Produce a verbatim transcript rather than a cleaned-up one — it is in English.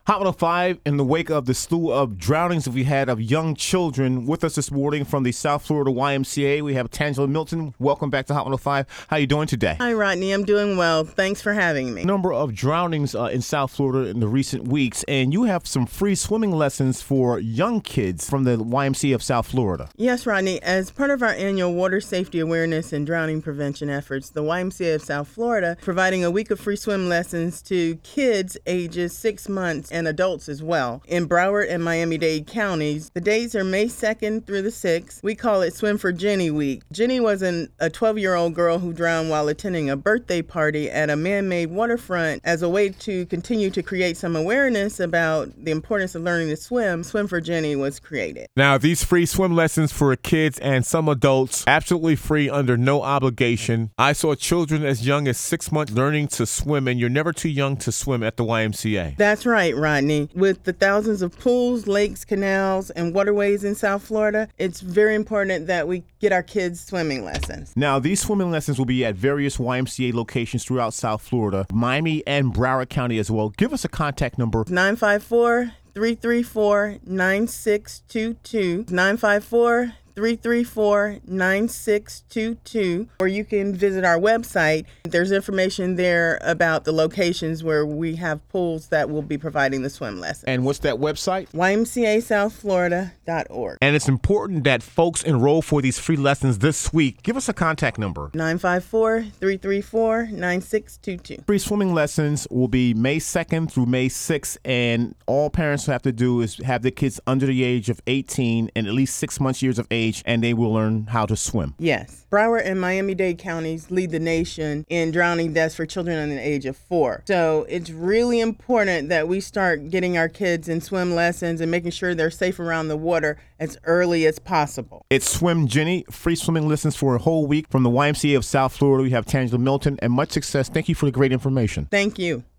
Hot one oh five, in the wake of the slew of drownings that we had of young children, with us this morning from the South Florida Y M C A, we have Tangela Milton. Welcome back to Hot one oh five. How are you doing today? Hi, Rodney. I'm doing well. Thanks for having me. Number of drownings uh, in South Florida in the recent weeks, and you have some free swimming lessons for young kids from the Y M C A of South Florida. Yes, Rodney. As part of our annual water safety awareness and drowning prevention efforts, the Y M C A of South Florida providing a week of free swim lessons to kids ages six months and adults as well in Broward and Miami-Dade counties. The days are May second through the sixth. We call it Swim for Jenny Week. Jenny was an, a twelve-year-old girl who drowned while attending a birthday party at a man-made waterfront. As a way to continue to create some awareness about the importance of learning to swim, Swim for Jenny was created. Now, these free swim lessons for kids and some adults, absolutely free, under no obligation. I saw children as young as six months learning to swim, and you're never too young to swim at the Y M C A. That's right, Rodney. With the thousands of pools, lakes, canals, and waterways in South Florida, it's very important that we get our kids swimming lessons. Now, these swimming lessons will be at various Y M C A locations throughout South Florida, Miami and Broward County as well. Give us a contact number. nine five four, three three four, nine six two two. nine five four, three three four, nine six two two, or you can visit our website. There's information there about the locations where we have pools that will be providing the swim lesson. And what's that website? Y M C A south florida dot org. And it's important that folks enroll for these free lessons this week. Give us a contact number. nine five four, three three four, nine six two two. Free swimming lessons will be May second through May sixth, and all parents have to do is have their kids under the age of eighteen and at least six months years of age, and they will learn how to swim. Yes. Broward and Miami-Dade counties lead the nation in drowning deaths for children under the age of four. So it's really important that we start getting our kids in swim lessons and making sure they're safe around the water as early as possible. It's Swim Jenny, free swimming lessons for a whole week from the Y M C A of South Florida. We have Tangela Milton, and much success. Thank you for the great information. Thank you.